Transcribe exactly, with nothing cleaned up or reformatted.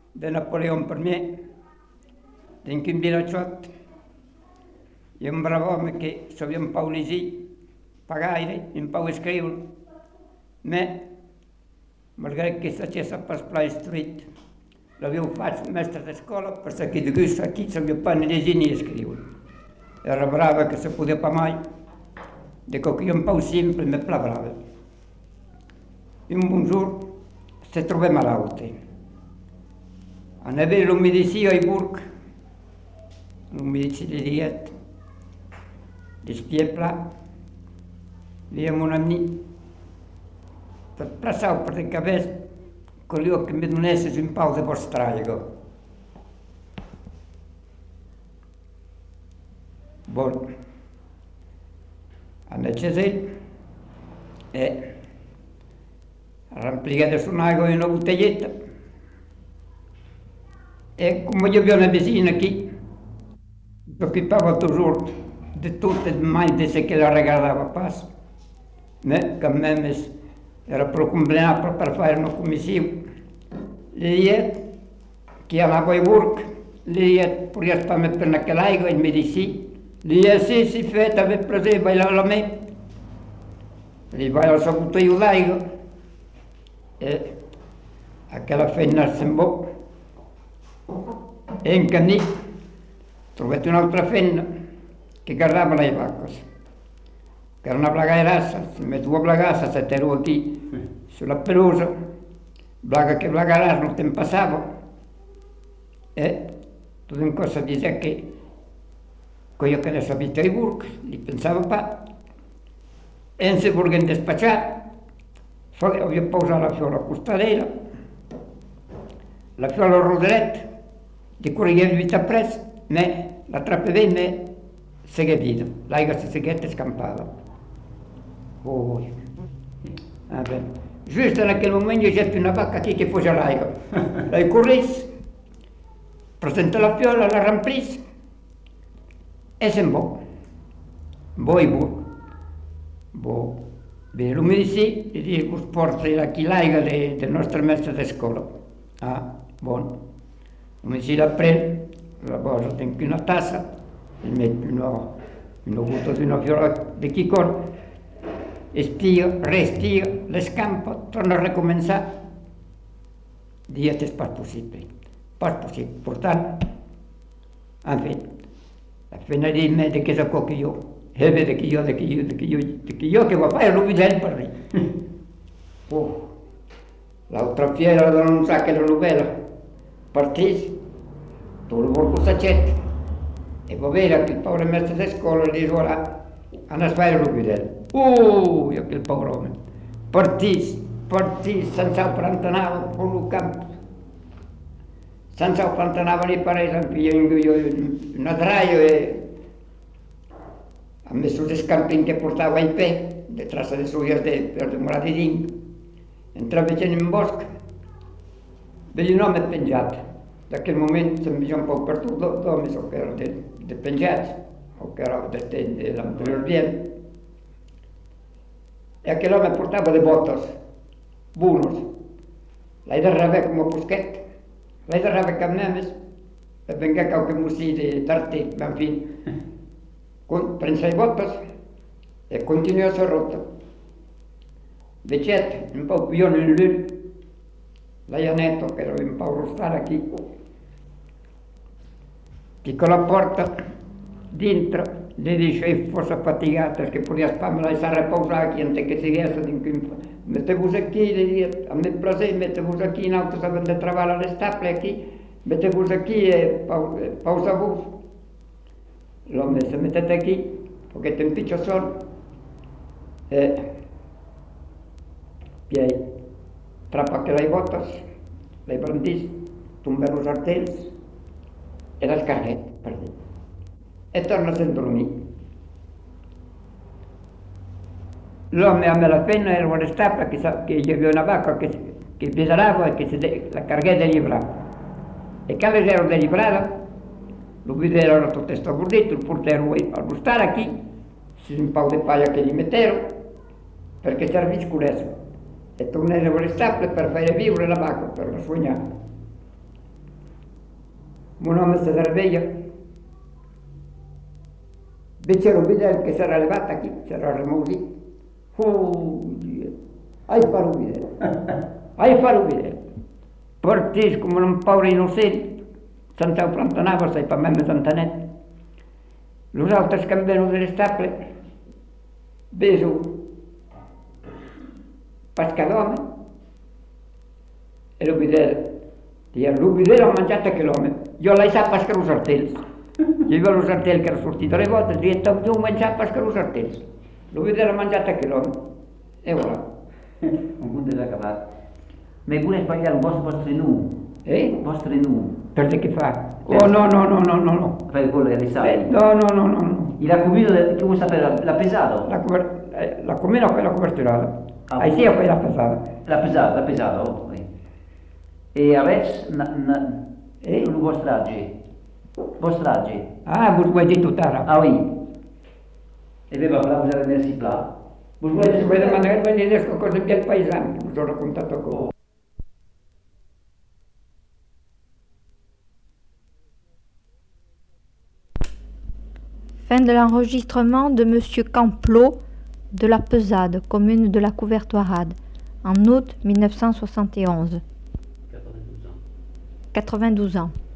de Napoleon I, tinc un vilatxot i un bravo home que sabia un pau llegir, pa gaire, un pau escriure, me, malgrat que s'ha pas pla instruït, l'havíeu fet mestre d'escola, per que de gust aquí sabia pas ni llegir ni escriure. Era brava que se podia pa mai, de que un pau simple me pla brava. Un bon jour se trobà malalta. Anava a lo medici a Iburg, lo medici li diet, despiè pla, via mon ami, per plaçau per de cabès, collò que me donessis un pau de bostraigo. Bon, anatges ell, e rampligué de son aigua una botelleta, e come io avevo una vicina qui, si occupava toujours de tot e mai de ce que la regalava pas, me, quand même, era prou convenable per fer una comissió. Li diet que anava a Iburg, li diet podies pas me prendre aquella aigua, ell me dit sí. Li diet sí, si fet, avec plaisir, vaig a la me. Li vaig al seu botelló d'aigua, e aquella feina se'n va. E en camí trobat una altra feina que guardava les vaques, que era una blagairassa, se me dua blagassa se t'ero aquí, sulla pelusa, blaga che blagaràs no te'n passava, e tot un cosa diceva que que jo quedés abit a Iburg, li pensava pa, e en se volguem despatxar, havia posat la fiola costadera, la fiola rodelet, di corriguem vita pres, me l'attrappa bé, me segué vida, l'aigua se seguette e scampava. Oh, ah, just en aquell moment jo getto una vaca aquí que fuja l'aigua. La corrís, presenta la fiola, la ramplís, e se'n va. Va i va. Va. Ve lo medici e dice, vos porta aquí l'aigua del nostre mestre d'escola. Ah, bon. Lo medici la pren, la posa dentro una tassa, e mette una, una gutta di una fiola di chicon, estia, restia, l'escampa, torna a recomençar. Diet és pas possible, pas possible. Per tant, en fi, la feina de me de que és el que jo, eh bé, de que jo, de que jo, de que jo, de que jo, que va fer l'ovident per mi. Oh, l'altra fiera de non sa che la novella, partís, tot el vol cossatxet, e va veure que el pobre mestre d'escola li diu, voilà, anas a fer l'ovident. Ui, aquell pobre home, partís, partís, sense per antanava per el camp, sense per antanava li pareix, en fi, jo una draio e a més sus escamping que portava i pe, de traça de suyes de, per demorar de dinc, entrava gent en bosc, veia un home penjat. D'aquell moment se'm veia un poc per tot d'homes, o que era de, de penjats, o que era de, de, de l'anterior bien. E aquell home portava de botes, bunos. L'he de rebre com a posquet, l'he de rebre cap nemes, per venir a qualque musí d'arte, en fi. Prens les botes e continua la rota. Vegет, un poc pion en l'ull, la Janetto, che era un po' rostare qui, che con la porta dentro le dice che fosse fatigata, perché poteva farmela e riposare qui, anche che si riesce a mettevo qui, le dice, a me piace, mettevo qui, in alto sapete di trovare le staple qui, mettevo qui e pausa voi. L'uomo si mettete qui, perché te impiccio solo, e piei, trappa che le bottes, le brandis, tomba los artells, e les carnet, per dir. E torna a dormir. L'uomo amb la feina era una stapla que, que hi havia una vaca que, que pesava i que se de, la cargué de llibrar. E quan les ero de llibrada, lo videro era tot estabordit, il portero al bustar aquí, si un pau de palla che gli mettero, perché servís questo. E tornare a stapla per fare vivere la vaca, per la sognare. un uomo si sveglia, vede lo bidello che si era levato qui, si era rimuovito. Oh, Dio, hai fatto un bidello, hai fatto un bidello. Portis come un povero innocente, senza plantanava, sai, per me mi santanetto. Los altri scambiano delle staple, beso pascalome, e lo bidello. Lo bidello ha mangiato che l'uomo, io l'hai saputo pascare un artello. Io avevo lo sartello che era sortito tre volte, ho detto, tu mangiato pascare un artello. Lo bidello ha mangiato che l'uomo, e voilà. Un punto da cavare. Ma pure sbagliare un vostro vostro nu. Eh? Il vostro nu. Per te che fa? Oh no, no, no, no, no, no. Per quello che risale. Eh, no, no, no, no, no. Il accumino che vuoi sapere, l'ha pesato? La, cover- eh, la comino o quella copertura? Ah, Ah, sì, o quella pesata? L'ha pesato, l'ha pesato. Oh, eh. E adesso, na, na, Eh? il vostro agge. Vostro agge. Ah, vous vuoi dire tout à Ah oui. E aveva la cosa del Sipla. Voi Se vuoi domandare a me cosa del paesano, che vi ho raccontato con. Fin de l'enregistrement de Monsieur Camplot de la Pesade, commune de la Couvertoirade, en août mille neuf cent soixante et onze. quatre-vingt-douze ans.